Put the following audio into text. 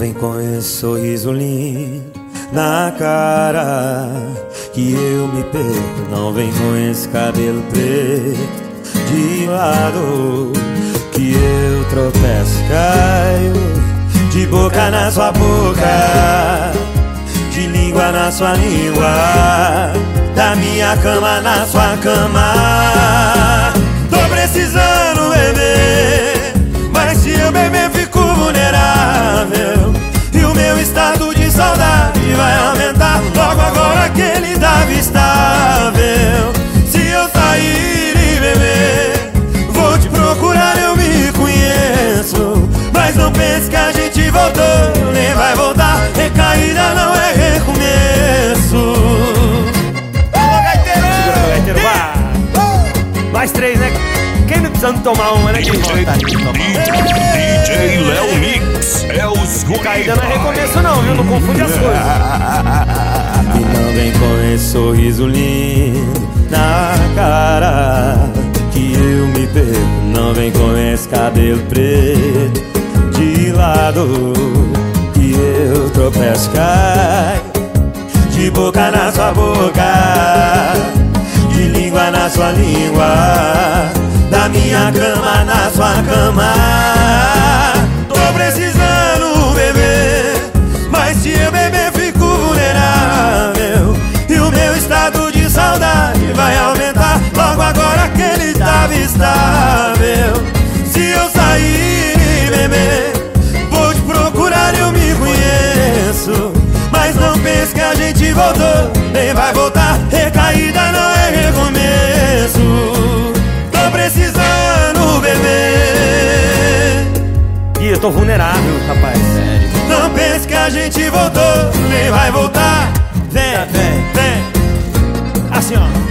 vem com esse sorriso lindo na cara que eu me perco. Não vem com esse cabelo preto de lado que eu tropeço e caio. De boca na sua boca, de língua na sua língua, da minha cama na sua cama. Tô precisando beber, mas se eu beber fico vulnerável. E o meu estado de saudade vai aumentar logo agora que ele tava estável. Se eu sair e beber, vou te procurar, eu me conheço. Mas não pense que a gente voltou, nem vai voltar. Recaída não é recomeço. Alô, gaiteiro! Segura meu gaiteiro, vai! Mais três, né? Quem não precisando tomar uma, né? Quem vontade de tomar uma. DJ Léo Mix é os Recaída não é recomeço não, viu? Não confunde as coisas. E não vem com esse sorriso lindo na cara que eu me perco. Não vem com esse cabelo preto de lado que eu tropeço e caio. De boca na sua boca, de língua na sua língua, da minha cama na sua cama. Tô precisando beber, mas se eu beber fico vulnerável. E o meu estado de saudade vai aumentar logo agora que ele tava estável. Se eu sair e beber, vou te procurar, eu me conheço. Mas não pense que a gente voltou, nem vai voltar. Recaída não é recomeço. Tô precisando beber. Ih, eu tô vulnerável, rapaz. Sério? Não pense que a gente voltou, nem vai voltar. Vem, vem, vem. Assim, ó.